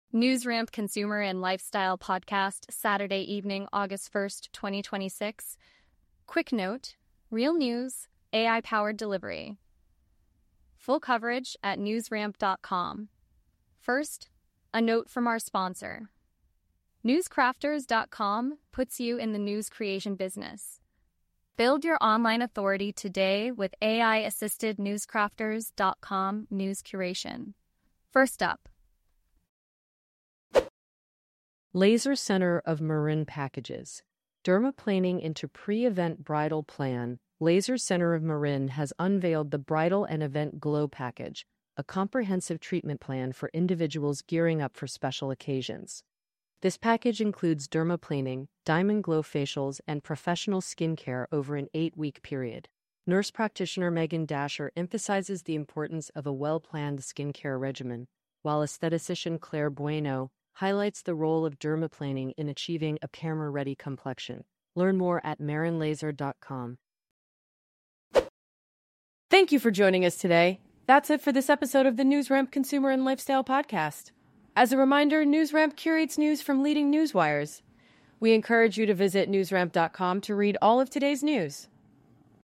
NewsRamp Consumer and Lifestyle Podcast, Saturday evening, August 1st, 2026. Quick note, real news, AI-powered delivery. Full coverage at newsramp.com. First, a note from our sponsor. Newscrafters.com puts you in the news creation business. Build your online authority today with AI-assisted newscrafters.com news curation. First up, Laser Center of Marin Packages. Dermaplaning into pre-event bridal plan, Laser Center of Marin has unveiled the Bridal and Event Glow Package, a comprehensive treatment plan for individuals gearing up for special occasions. This package includes dermaplaning, diamond glow facials, and professional skincare over an 8-week period. Nurse practitioner Megan Dasher emphasizes the importance of a well-planned skincare regimen, while aesthetician Claire Bueno highlights the role of dermaplaning in achieving a camera-ready complexion. Learn more at marinlaser.com. Thank you for joining us today. That's it for this episode of the NewsRamp Consumer and Lifestyle Podcast. As a reminder, NewsRamp curates news from leading newswires. We encourage you to visit newsramp.com to read all of today's news.